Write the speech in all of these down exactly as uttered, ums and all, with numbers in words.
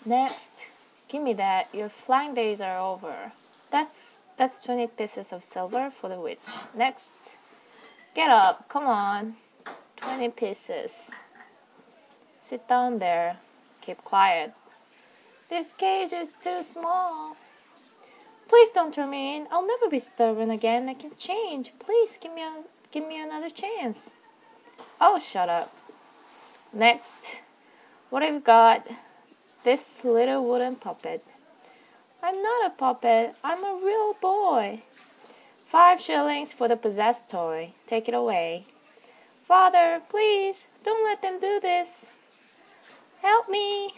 Next, give me that. Your flying days are over. That's that's twenty pieces of silver for the witch. Next, get up. Come on. twenty pieces. Sit down there. Keep quiet. This cage is too small. Please don't turn me in. I'll never be stubborn again. I can change. Please give me a, give me another chance. Oh, shut up. Next, what have you got? This little wooden puppet. I'm not a puppet. I'm a real boy. Five shillings for the possessed toy. Take it away. Father, please, don't let them do this. Help me.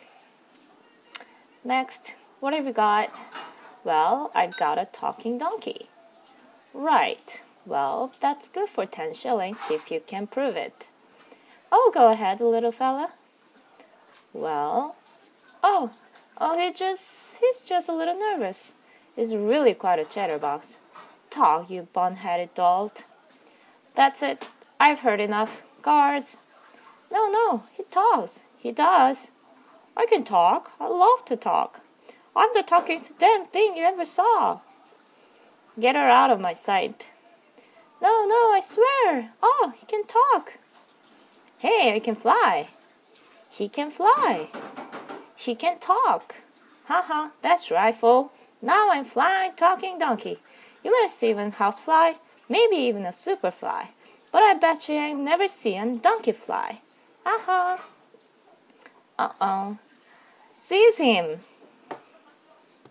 Next, what have you got? Well, I've got a talking donkey. Right. Well, that's good for ten shillings if you can prove it. Oh, go ahead, little fella. Well, oh, oh, he just, he's just a little nervous. He's really quite a chatterbox. Talk, you bun-headed dolt. That's it. I've heard enough. Guards. No, no, he talks. He does. I can talk. I love to talk. I'm the talkingest damn thing you ever saw. Get her out of my sight. No, no, I swear. Oh, he can talk. Hey, I can fly. He can fly. He can talk. Haha, that's right, fool. Now I'm flying, talking donkey. You might have seen a housefly, maybe even a superfly, but I bet you ain't never seen a donkey fly. Haha. Uh-oh. Seize him.